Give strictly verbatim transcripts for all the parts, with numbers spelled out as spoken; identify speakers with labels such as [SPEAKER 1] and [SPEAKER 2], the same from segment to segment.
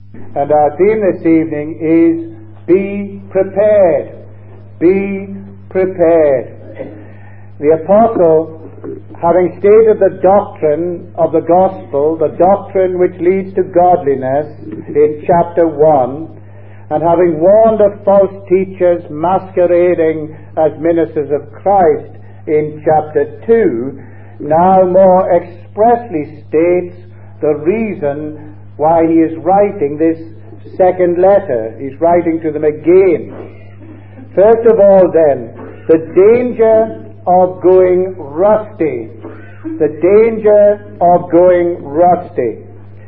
[SPEAKER 1] And our theme this evening is Be Prepared. Be Prepared. The Apostle, having stated the doctrine of the gospel, the doctrine which leads to godliness in chapter one, and having warned of false teachers masquerading as ministers of Christ in chapter two, now more expressly states the reason why he is writing this second letter. He's writing to them again. First of all, then, the danger of going rusty. The danger of going rusty.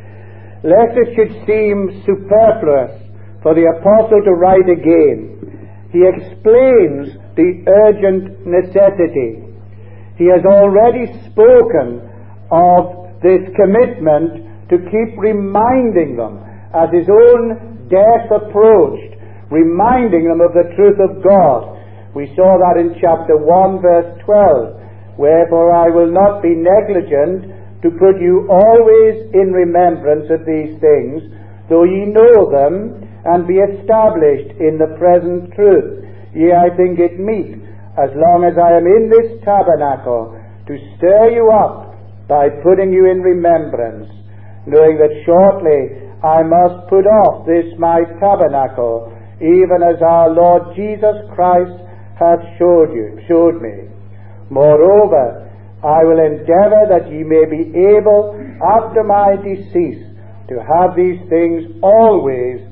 [SPEAKER 1] Lest it should seem superfluous for the apostle to write again, he explains the urgent necessity. He has already spoken of this commitment to keep reminding them as his own death approached, reminding them of the truth of God. We saw that in chapter one, verse twelve. Wherefore I will not be negligent to put you always in remembrance of these things, though ye know them, and be established in the present truth. Yea, I think it meet, as long as I am in this tabernacle, to stir you up by putting you in remembrance, knowing that shortly I must put off this my tabernacle, even as our Lord Jesus Christ hath showed you, showed me. Moreover, I will endeavor that ye may be able, after my decease, to have these things always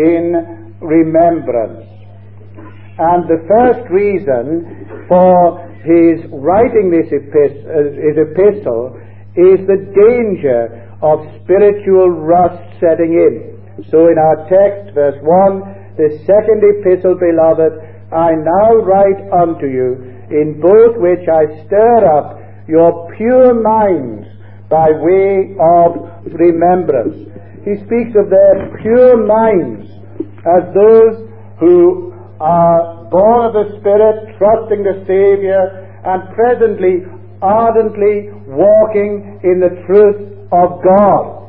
[SPEAKER 1] in remembrance. And the first reason for his writing this epistle, his epistle is the danger of spiritual rust setting in. So in our text, verse one, the second epistle, beloved, I now write unto you, in both which I stir up your pure minds by way of remembrance. He speaks of their pure minds as those who are born of the Spirit, trusting the Savior, and presently ardently walking in the truth of God.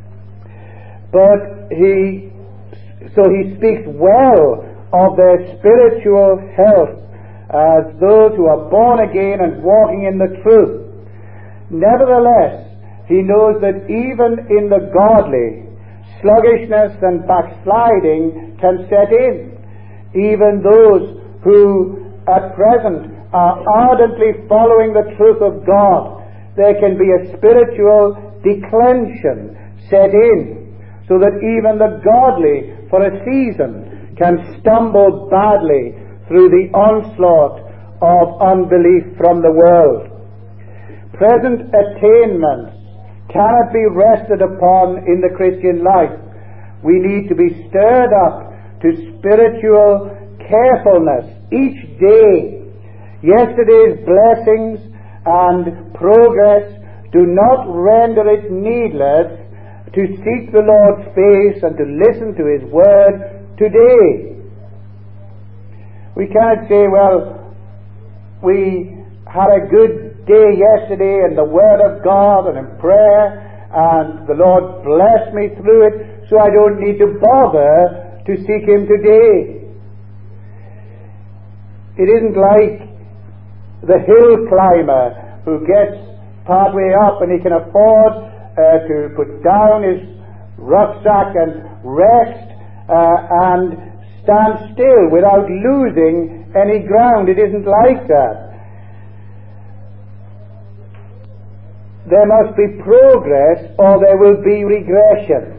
[SPEAKER 1] But he, so he speaks well of their spiritual health as those who are born again and walking in the truth. Nevertheless, he knows that even in the godly, sluggishness and backsliding can set in. Even those who at present are ardently following the truth of God, there can be a spiritual declension set in, so that even the godly for a season can stumble badly through the onslaught of unbelief from the world. Present attainments cannot be rested upon in the Christian life. We need to be stirred up to spiritual carefulness each day. Yesterday's blessings and progress do not render it needless to seek the Lord's face and to listen to His word today. We cannot say, well, we had a good day yesterday in the Word of God and in prayer, and the Lord blessed me through it, so I don't need to bother to seek Him today. It isn't like the hill climber who gets partway up and he can afford uh, to put down his rucksack and rest uh, and stand still without losing any ground. It isn't like that. There must be progress or there will be regression.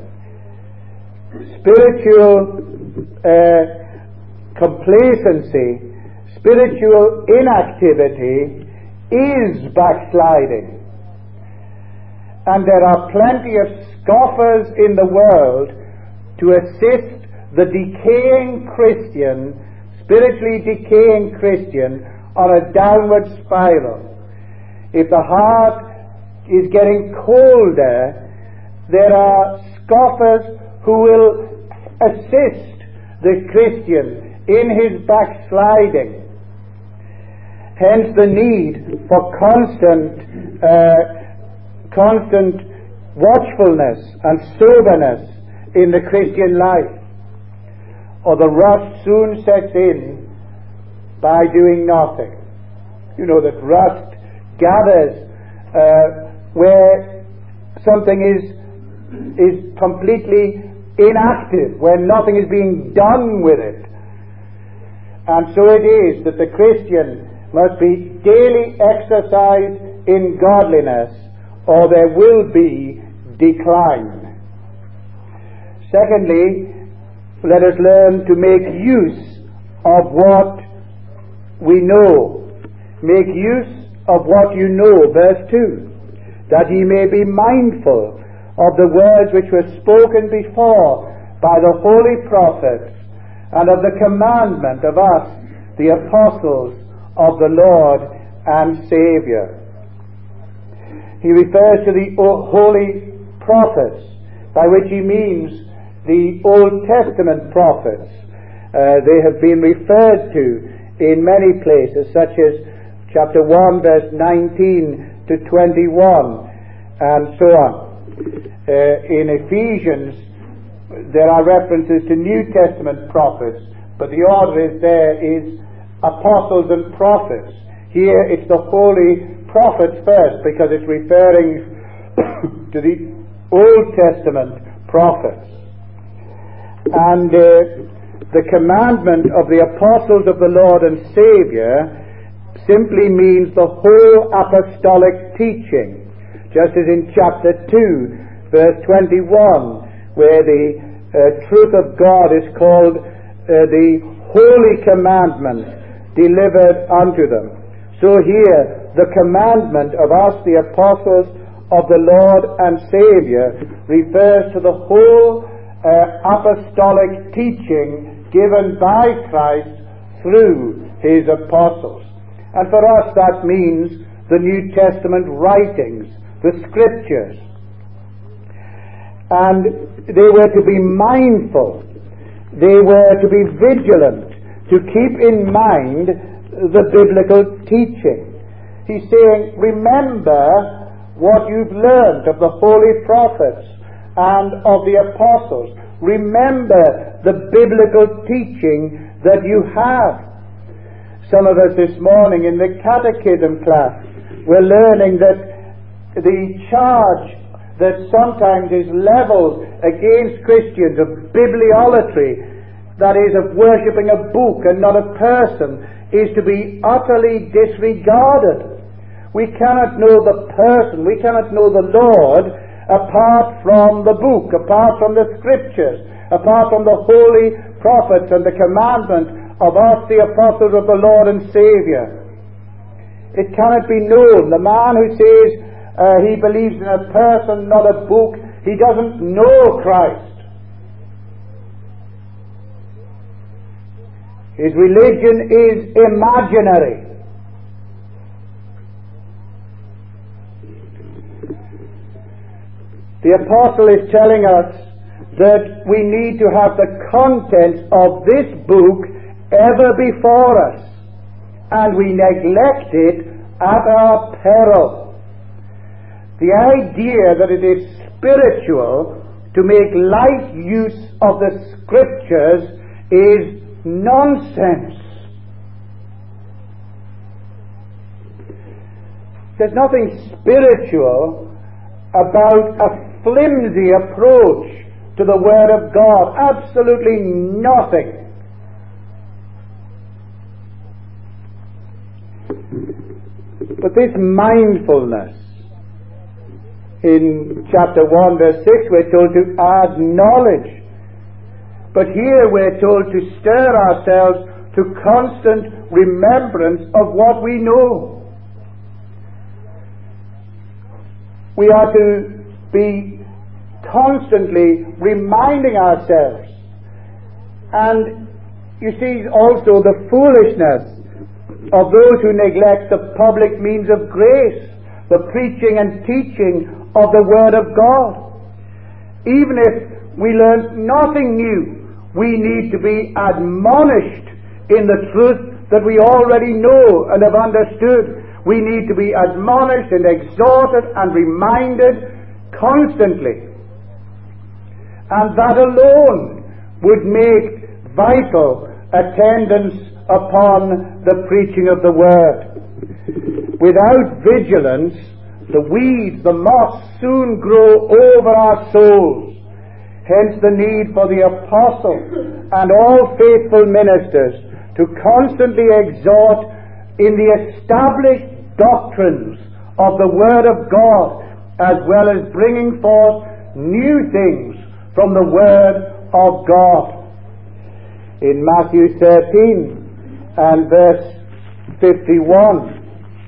[SPEAKER 1] Spiritual uh, complacency, spiritual inactivity is backsliding. And there are plenty of scoffers in the world to assist the decaying Christian, spiritually decaying Christian, on a downward spiral. If the heart is getting colder, there are scoffers who will assist the Christian in his backsliding. Hence the need for constant, uh, constant watchfulness and soberness in the Christian life, or the rust soon sets in by doing nothing. You know that rust gathers uh, where something is is completely inactive, where nothing is being done with it. And so it is that the Christian must be daily exercised in godliness, or there will be decline. Secondly, let us learn to make use of what we know. Make use of what you know, verse two, that ye may be mindful of the words which were spoken before by the holy prophets, and of the commandment of us, the apostles of the Lord and Saviour. He refers to the holy prophets, by which he means the Old Testament prophets. Uh, they have been referred to in many places, such as chapter one, verse nineteen to twenty-one, and so on. Uh, in Ephesians, there are references to New Testament prophets, but the order is there is apostles and prophets. Here it's the holy prophets first, because it's referring to the Old Testament prophets. And uh, the commandment of the apostles of the Lord and Saviour simply means the whole apostolic teaching, just as in chapter two, verse twenty-one, where the uh, truth of God is called uh, the holy commandment delivered unto them. So here, the commandment of us, the apostles of the Lord and Saviour, refers to the whole uh, apostolic teaching given by Christ through his apostles. And for us that means the New Testament writings, the Scriptures. And they were to be mindful, they were to be vigilant, to keep in mind the biblical teaching. He's saying, remember what you've learned of the holy prophets and of the apostles. Remember the biblical teaching that you have. Some of us this morning in the catechism class were learning that the charge that sometimes is leveled against Christians of bibliolatry, that is, of worshipping a book and not a person, is to be utterly disregarded. We cannot know the person, we cannot know the Lord apart from the book, apart from the Scriptures, apart from the holy prophets and the commandment of us, the apostles of the Lord and Saviour. It cannot be known. The man who says uh, he believes in a person, not a book, he doesn't know Christ. His religion is imaginary. The apostle is telling us that we need to have the contents of this book ever before us, and we neglect it at our peril. The idea that it is spiritual to make light use of the Scriptures is nonsense. There's nothing spiritual about a flimsy approach to the Word of God. Absolutely nothing. But this mindfulness, in chapter one, verse six, we're told to add knowledge. But here we're told to stir ourselves to constant remembrance of what we know. We are to be constantly reminding ourselves. And you see also the foolishness of those who neglect the public means of grace, the preaching and teaching of the Word of God. Even if we learn nothing new, we need to be admonished in the truth that we already know and have understood. We need to be admonished and exhorted and reminded constantly. and that alone would make vital attendance upon the preaching of the Word. Without vigilance, the weeds, the moss, soon grow over our souls. Hence the need for the apostle and all faithful ministers to constantly exhort in the established doctrines of the Word of God, as well as bringing forth new things from the Word of God. In Matthew thirteen and verse fifty-one,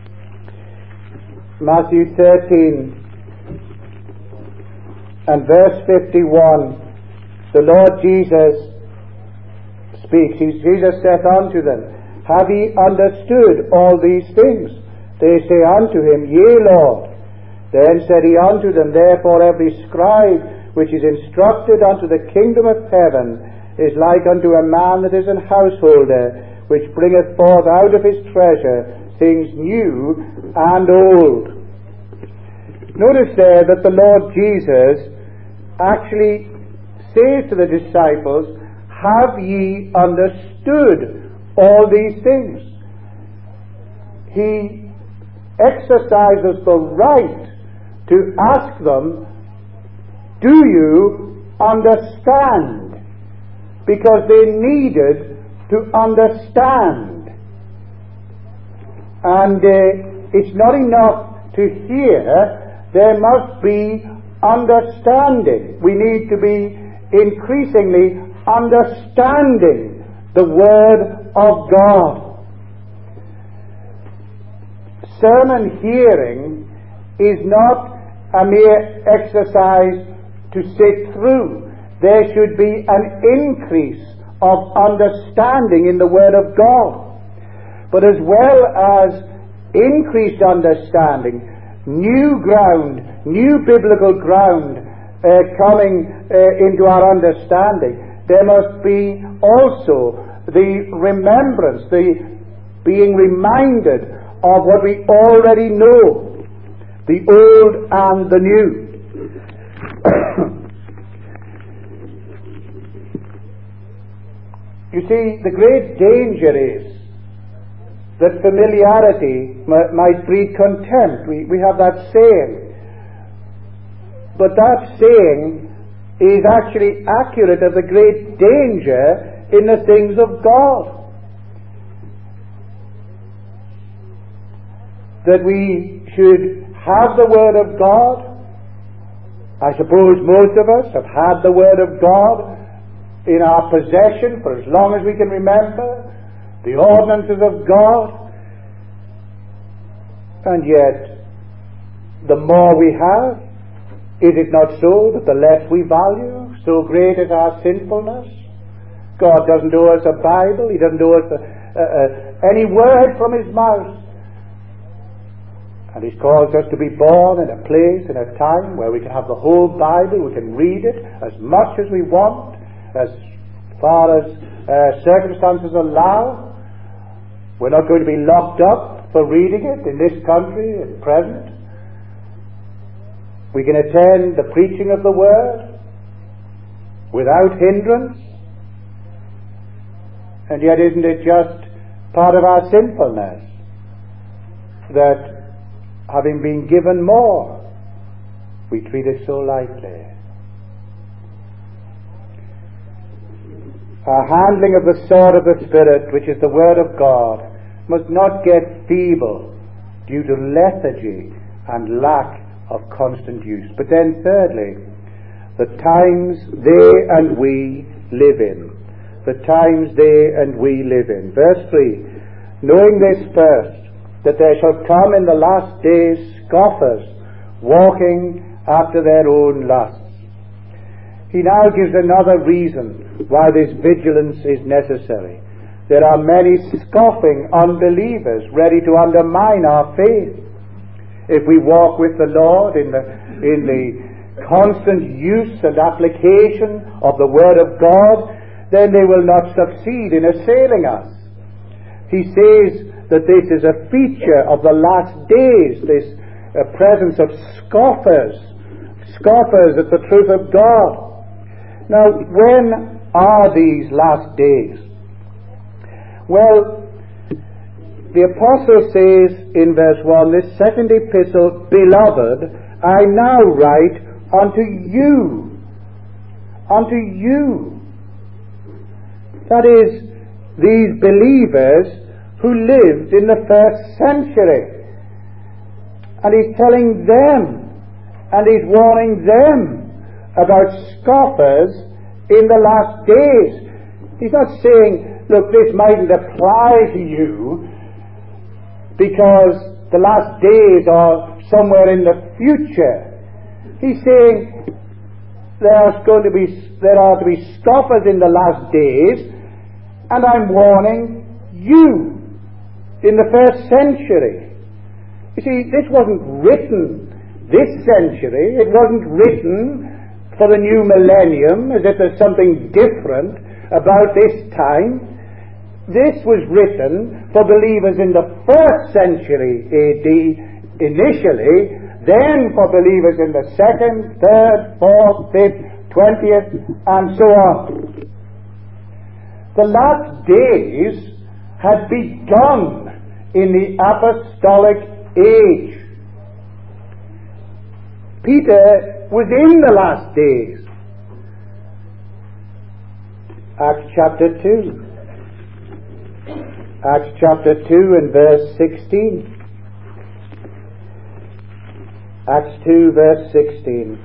[SPEAKER 1] Matthew thirteen and verse fifty-one, the Lord Jesus speaks. Jesus saith unto them, Have ye understood all these things? They say unto him, Yea, Lord. Then said he unto them, Therefore every scribe which is instructed unto the kingdom of heaven is like unto a man that is an householder, which bringeth forth out of his treasure things new and old. Notice there that the Lord Jesus actually says to the disciples, Have ye understood all these things? He exercises the right to ask them, Do you understand? Because they needed to understand. And uh, it's not enough to hear, there must be understanding. We need to be increasingly understanding the Word of God. Sermon hearing is not a mere exercise to sit through. There should be an increase of understanding in the Word of God. But as well as increased understanding, new ground, new biblical ground uh, coming uh, into our understanding, there must be also the remembrance, the being reminded of what we already know, the old and the new. You see, the great danger is that familiarity m- might breed contempt. We, we have that saying. But that saying is actually accurate of the great danger in the things of God. That we should have the Word of God. I suppose most of us have had the Word of God in our possession for as long as we can remember, the ordinances of God. And yet, the more we have, is it not so that the less we value? So great is our sinfulness. God doesn't owe us a Bible. He doesn't owe us a, a, a, any word from His mouth. And He's caused us to be born in a place, in a time where we can have the whole Bible, we can read it as much as we want, as far as uh, circumstances allow. We're not going to be locked up for reading it in this country at present. We can attend the preaching of the Word without hindrance. And yet isn't it just part of our sinfulness that having been given more, we treat it so lightly? Our handling of the sword of the Spirit, which is the Word of God, must not get feeble due to lethargy and lack of constant use. But then thirdly, the times they and we live in. The times they and we live in. Verse three, knowing this first, that there shall come in the last days scoffers, walking after their own lusts. He now gives another reason why this vigilance is necessary. There are many scoffing unbelievers ready to undermine our faith. If we walk with the Lord in the, in the constant use and application of the Word of God, then they will not succeed in assailing us. He says that this is a feature of the last days, this uh, presence of scoffers, scoffers at the truth of God. Now, when are these last days? Well, the apostle says in verse one, this second epistle, beloved, I now write unto you. Unto you. That is, these believers who lived in the first century. And he's telling them, and he's warning them about scoffers in the last days. He's not saying, look, this mightn't apply to you because the last days are somewhere in the future. He's saying there's going to be, there are to be scoffers in the last days, and I'm warning you in the first century. You see, this wasn't written this century. It wasn't written for the new millennium as if there's something different about this time. This was written for believers in the first century A D initially, then for believers in the second, third, fourth, fifth, twentieth, and so on. The last days had begun in the apostolic age. Peter was in the last days. Acts chapter two. Acts chapter two and verse sixteen. Acts two verse sixteen.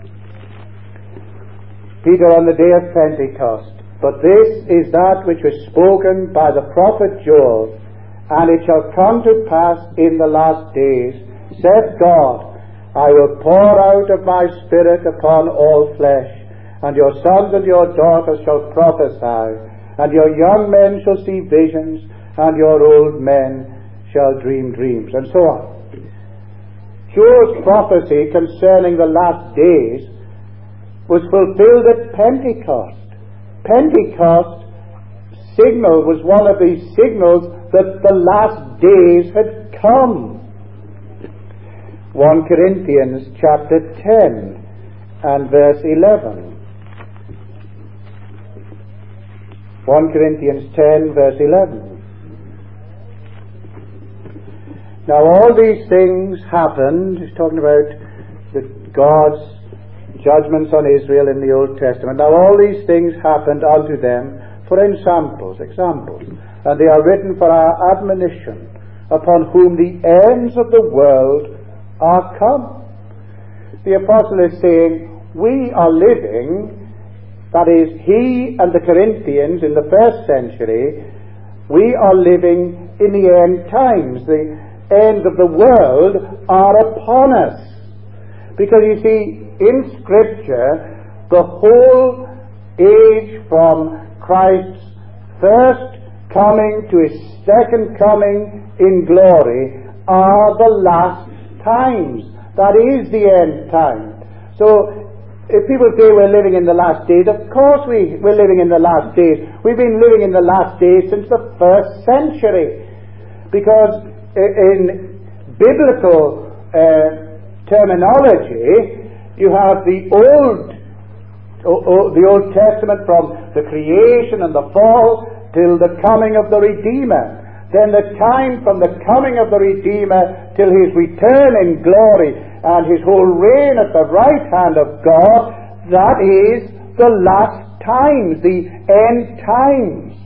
[SPEAKER 1] Peter on the day of Pentecost. But this is that which was spoken by the prophet Joel, and it shall come to pass in the last days, saith God, I will pour out of my Spirit upon all flesh, and your sons and your daughters shall prophesy, and your young men shall see visions, and your old men shall dream dreams, and so on. Joel's prophecy concerning the last days was fulfilled at Pentecost. Pentecost signal was one of these signals that the last days had come. First Corinthians chapter ten and verse eleven. First Corinthians ten verse eleven. Now all these things happened, he's talking about the God's judgments on Israel in the Old Testament. Now all these things happened unto them for ensamples, examples, and they are written for our admonition, upon whom the ends of the world are come. The apostle is saying, we are living, that is, he and the Corinthians in the first century, we are living in the end times. The ends of the world are upon us. Because you see, in Scripture, the whole age from Christ's first coming to his second coming in glory are the last times. That is the end time. So, if people say we're living in the last days, of course we, we're living in the last days. We've been living in the last days since the first century. Because in biblical uh, terminology, you have the Old, the Old Testament from the creation and the fall till the coming of the Redeemer. Then the time from the coming of the Redeemer till his return in glory and his whole reign at the right hand of God, that is the last times, the end times.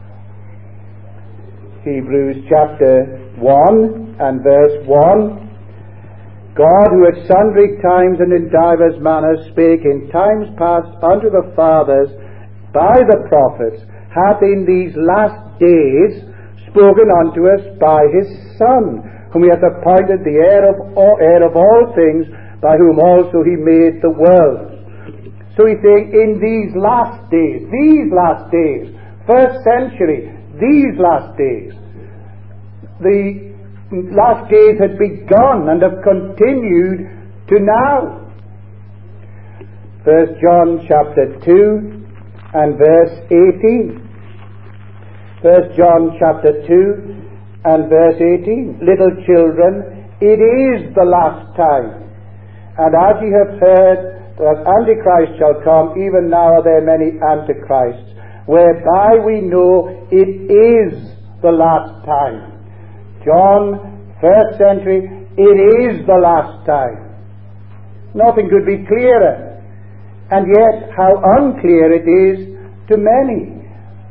[SPEAKER 1] Hebrews chapter one and verse one. God, who at sundry times and in divers manners spake in times past unto the fathers by the prophets, hath in these last days spoken unto us by his Son, whom he hath appointed the heir of all, heir of all things, by whom also he made the world. So he's saying, in these last days, these last days, first century, these last days, the last days had begun and have continued to now. First John chapter two and verse eighteen. First John chapter two and verse eighteen. Little children, it is the last time. And as ye have heard that Antichrist shall come, even now are there many Antichrists, whereby we know it is the last time. John, first century, it is the last time. Nothing could be clearer. And yet, how unclear it is to many.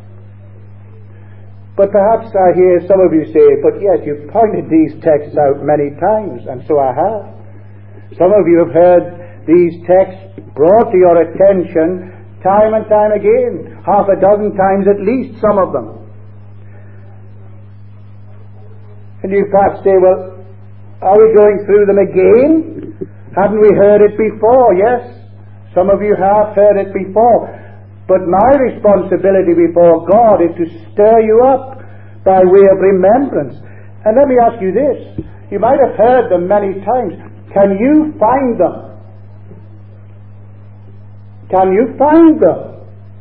[SPEAKER 1] But perhaps I hear some of you say, but yes, you've pointed these texts out many times, and so I have. Some of you have heard these texts brought to your attention time and time again, half a dozen times at least, some of them. And you perhaps say, well, are we going through them again? Haven't we heard it before? Yes, some of you have heard it before. But my responsibility before God is to stir you up by way of remembrance. And let me ask you this. You might have heard them many times. Can you find them? Can you find them?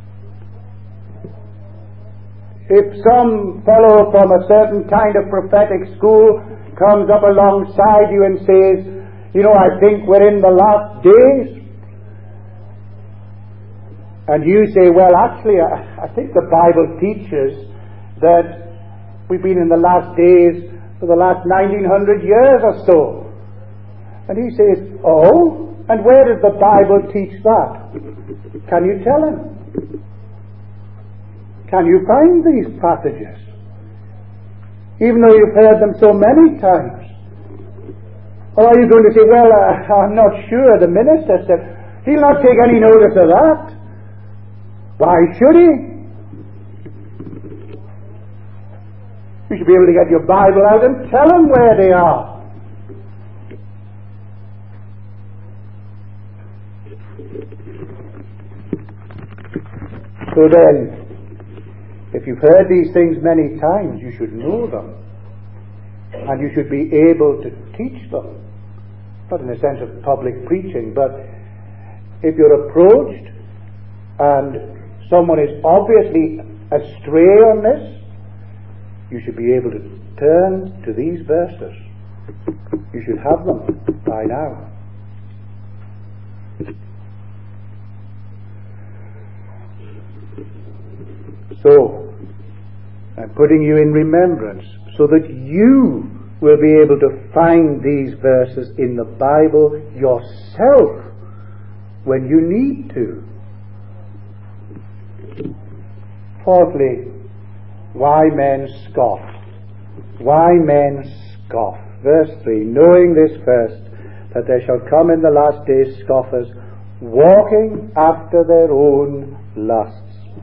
[SPEAKER 1] If some fellow from a certain kind of prophetic school comes up alongside you and says, you know, I think we're in the last days, and you say, well, actually, I, I think the Bible teaches that we've been in the last days for the last nineteen hundred years or so. And he says, oh, and where does the Bible teach that? Can you tell him? Can you find these passages? Even though you've heard them so many times. Or are you going to say, well, uh, I'm not sure, the minister said, he'll not take any notice of that. Why should he? You should be able to get your Bible out and tell him where they are. So then, if you've heard these things many times, you should know them. And you should be able to teach them. Not in the sense of public preaching, but if you're approached and someone is obviously astray on this, you should be able to turn to these verses. You should have them by now. So, I'm putting you in remembrance so that you will be able to find these verses in the Bible yourself when you need to. Fourthly, why men scoff. Why men scoff. Verse three, knowing this first, that there shall come in the last days scoffers, walking after their own lusts.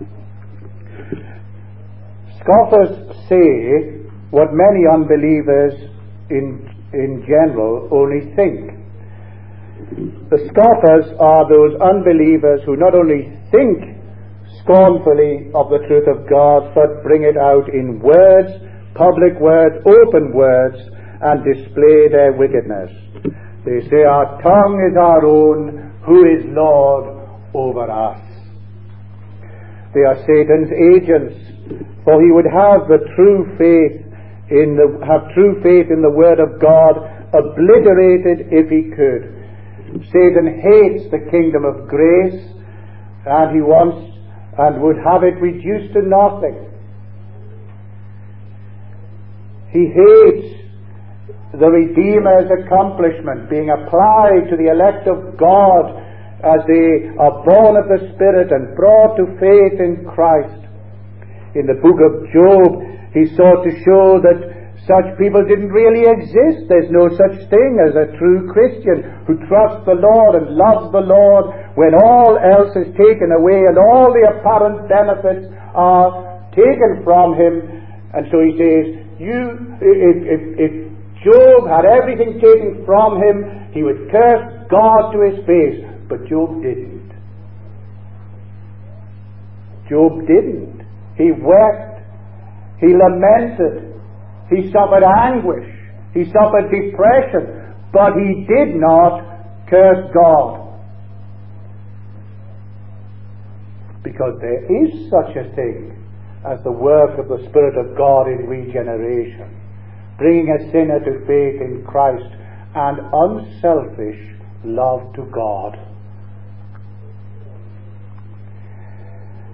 [SPEAKER 1] Scoffers say what many unbelievers in, in general only think. The scoffers are those unbelievers who not only think scornfully of the truth of God, but bring it out in words, public words, open words, and display their wickedness. They say, our tongue is our own, who is Lord over us? They are Satan's agents, for he would have the true faith in the have true faith in the Word of God obliterated if he could. Satan hates the kingdom of grace, and he wants and would have it reduced to nothing. He hates the Redeemer's accomplishment being applied to the elect of God as they are born of the Spirit and brought to faith in Christ. In the book of Job, he sought to show that such people didn't really exist. There's no such thing as a true Christian who trusts the Lord and loves the Lord when all else is taken away and all the apparent benefits are taken from him. And so he says, you, if, if, if Job had everything taken from him, he would curse God to his face. But Job didn't. Job didn't. He wept. He lamented. He suffered anguish. He suffered depression. But he did not curse God. Because there is such a thing as the work of the Spirit of God in regeneration, bringing a sinner to faith in Christ and unselfish love to God.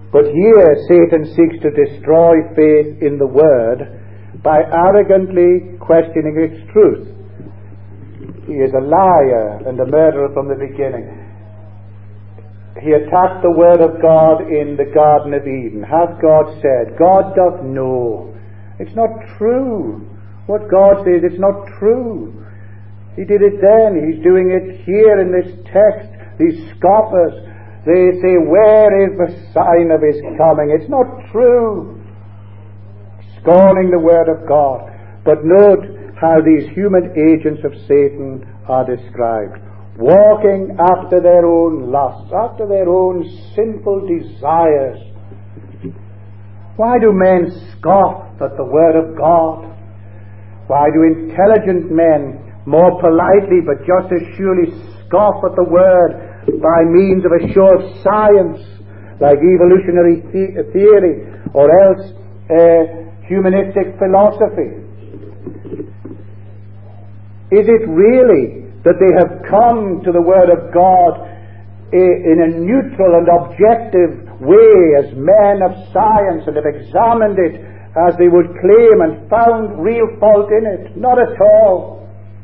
[SPEAKER 1] But here Satan seeks to destroy faith in the Word by arrogantly questioning its truth. He is a liar and a murderer from the beginning. He attacked the Word of God in the Garden of Eden. Hath God said? God doth know. It's not true. What God says, it's not true. He did it then. He's doing it here in this text. These scoffers, they say, where is the sign of his coming? It's not true. Scorning the Word of God. But note how these human agents of Satan are described. Walking after their own lusts, after their own sinful desires. Why do men scoff at the Word of God? Why do intelligent men more politely but just as surely scoff at the Word by means of a show of science like evolutionary the- theory or else uh, humanistic philosophy? Is it really that they have come to the Word of God in a neutral and objective way as men of science and have examined it as they would claim and found real fault in it? Not at all.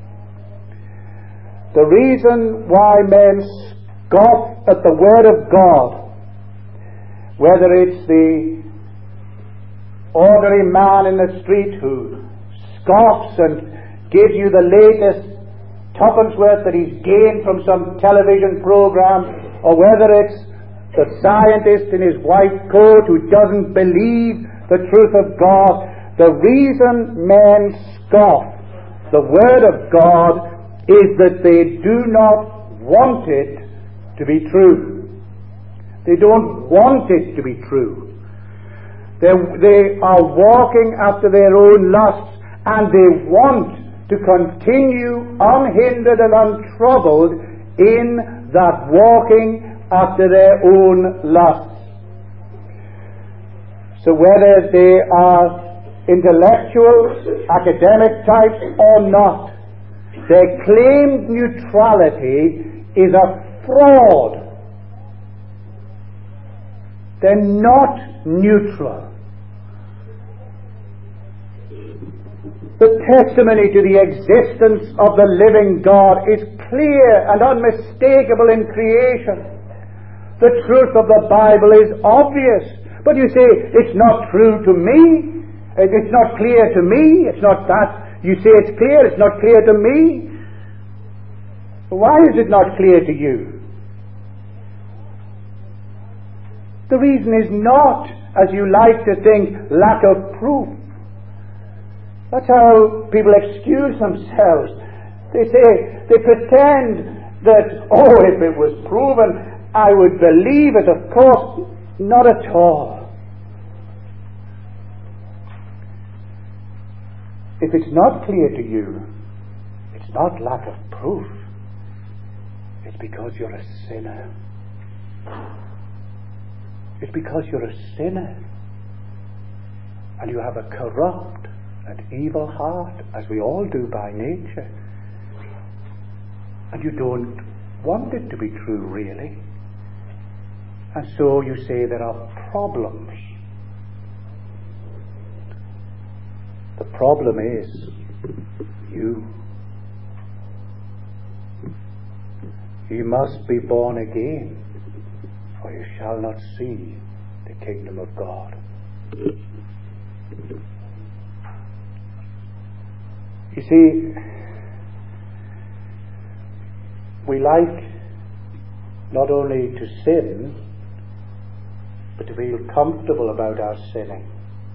[SPEAKER 1] The reason why men scoff at the Word of God, whether it's the ordinary man in the street who scoffs and gives you the latest tuppence worth that he's gained from some television program, or whether it's the scientist in his white coat who doesn't believe the truth of God, the reason men scoff the Word of God is that they do not want it to be true. They don't want it to be true. They're, they are walking after their own lusts, and they want to continue unhindered and untroubled in that walking after their own lusts. So whether they are intellectuals, academic types or not, their claimed neutrality is a fraud. They're not neutral. The testimony to the existence of the living God is clear and unmistakable in creation. The truth of the Bible is obvious. But you say, it's not true to me. It's not clear to me. It's not that. You say it's clear. It's not clear to me. Why is it not clear to you? The reason is not, as you like to think, lack of proof. That's how people excuse themselves. They say, they pretend that, oh, if it was proven, I would believe it. Of course, not at all. If it's not clear to you, it's not lack of proof. It's because you're a sinner. It's because you're a sinner. And you have a corrupt and evil heart, as we all do by nature. And you don't want it to be true, really. And so you say there are problems. The problem is you. You must be born again, or you shall not see the kingdom of God. You see, we like not only to sin, but to feel comfortable about our sinning.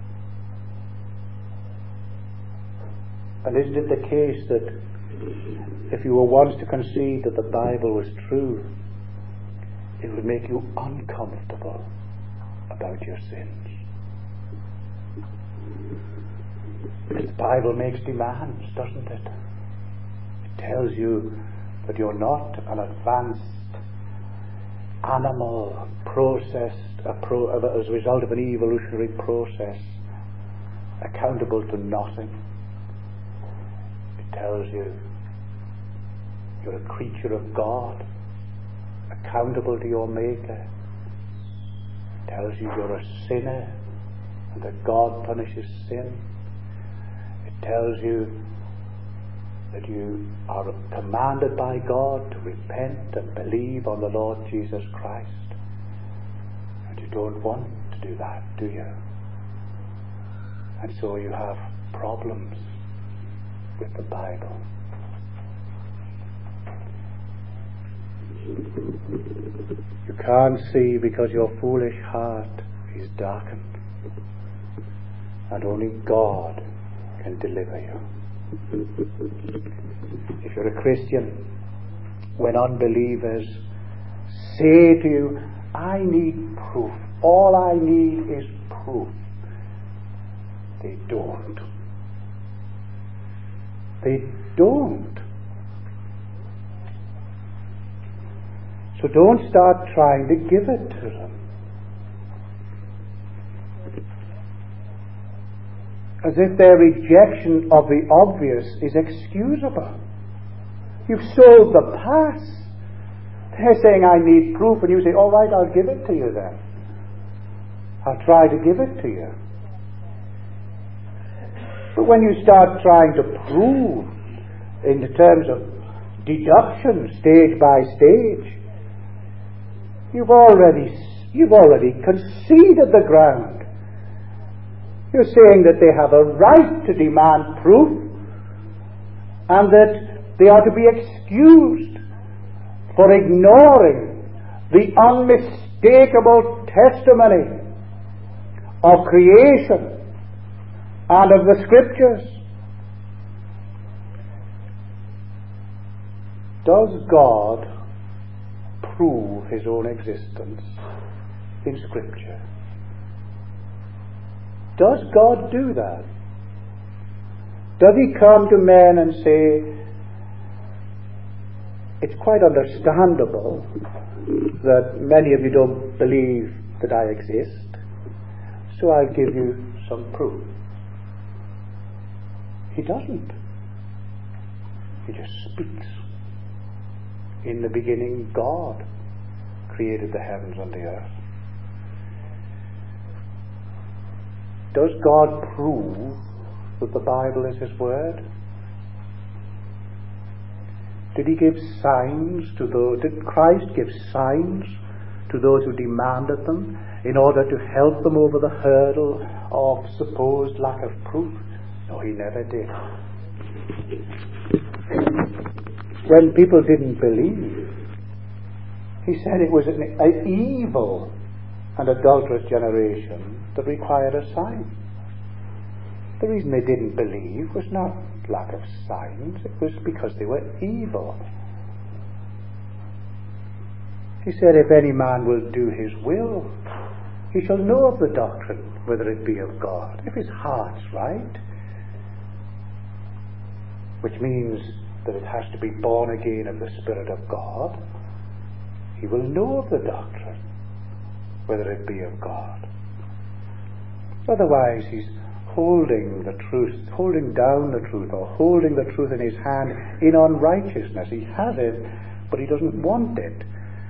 [SPEAKER 1] And isn't it the case that if you were once to concede that the Bible was true, it would make you uncomfortable about your sins? Because the Bible makes demands, doesn't it? It tells you that you're not an advanced animal processed a pro, as a result of an evolutionary process, accountable to nothing. It tells you you're a creature of God, accountable to your Maker. It tells you you're a sinner and that God punishes sin. It tells you that you are commanded by God to repent and believe on the Lord Jesus Christ. And you don't want to do that, do you? And so you have problems with the Bible. You can't see because your foolish heart is darkened. And only God can deliver you. If you're a Christian, when unbelievers say to you, I need proof, all I need is proof, they don't. They don't. So don't start trying to give it to them. As if their rejection of the obvious is excusable. You've sold the pass. They're saying, I need proof, and you say, all right, I'll give it to you then. I'll try to give it to you. But when you start trying to prove in terms of deduction, stage by stage, you've already, you've already conceded the ground. You're saying that they have a right to demand proof and that they are to be excused for ignoring the unmistakable testimony of creation and of the Scriptures. Does God prove His own existence in Scripture? Does God do that? Does He come to men and say, it's quite understandable that many of you don't believe that I exist, so I'll give you some proof? He doesn't. He just speaks. In the beginning, God created the heavens and the earth. Does God prove that the Bible is His Word? Did He give signs to those? Did Christ give signs to those who demanded them in order to help them over the hurdle of supposed lack of proof? No, He never did. When people didn't believe, He said it was an, an evil and adulterous generation that required a sign. The reason they didn't believe was not lack of signs, it was because they were evil. He said, if any man will do his will, he shall know of the doctrine, whether it be of God. If his heart's right, which means that it has to be born again of the Spirit of God, he will know of the doctrine, whether it be of God. Otherwise, he's holding the truth, holding down the truth, or holding the truth in his hand in unrighteousness. He has it, but he doesn't want it.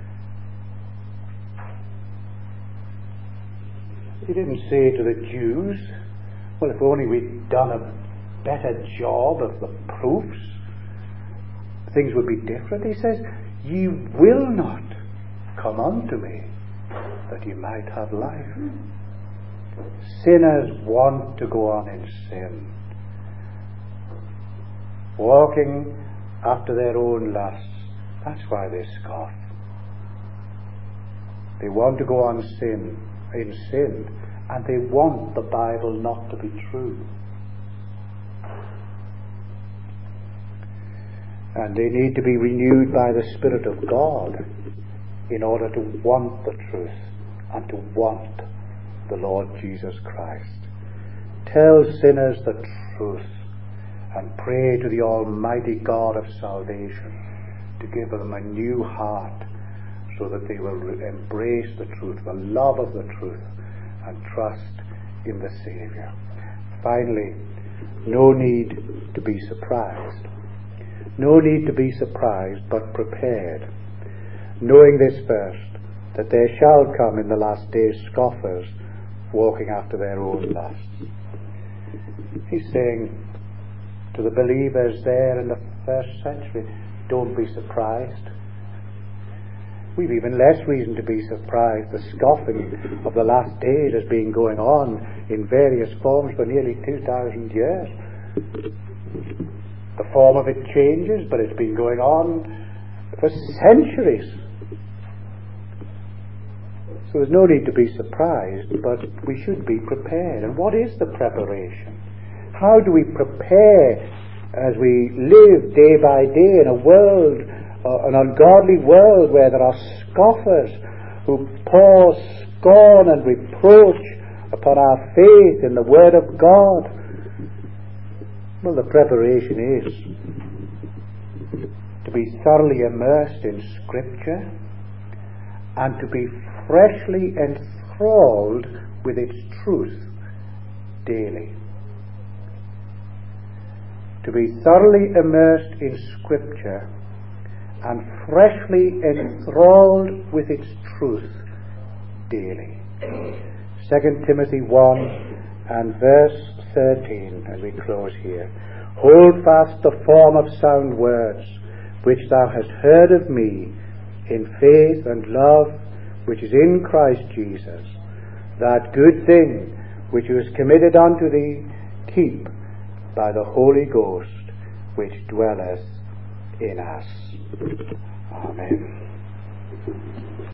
[SPEAKER 1] He didn't say to the Jews, well, if only we'd done a better job of the proofs, things would be different. He says, ye will not come unto me, that ye might have life. Sinners want to go on in sin, walking after their own lusts. That's why they scoff. They want to go on sin, in sin, and they want the Bible not to be true. And they need to be renewed by the Spirit of God in order to want the truth and to want the Lord Jesus Christ. Tell sinners the truth and pray to the Almighty God of salvation to give them a new heart so that they will embrace the truth, the love of the truth, and trust in the Saviour. Finally, no need to be surprised. No need to be surprised, but prepared, knowing this first, that there shall come in the last days scoffers, walking after their own lusts. He's saying to the believers there in the first century, don't be surprised. We've even less reason to be surprised. The scoffing of the last days has been going on in various forms for nearly two thousand years. The form of it changes, but it's been going on for centuries. So there's no need to be surprised, but we should be prepared. And what is the preparation? How do we prepare as we live day by day in a world, uh, an ungodly world where there are scoffers who pour scorn and reproach upon our faith in the Word of God? Well, the preparation is to be thoroughly immersed in Scripture and to be freshly enthralled with its truth daily. To be thoroughly immersed in Scripture and freshly enthralled with its truth daily. Second Timothy one and verse thirteen, as we close here. Hold fast the form of sound words which thou hast heard of me in faith and love which is in Christ Jesus. That good thing which was committed unto thee, keep by the Holy Ghost which dwelleth in us. Amen.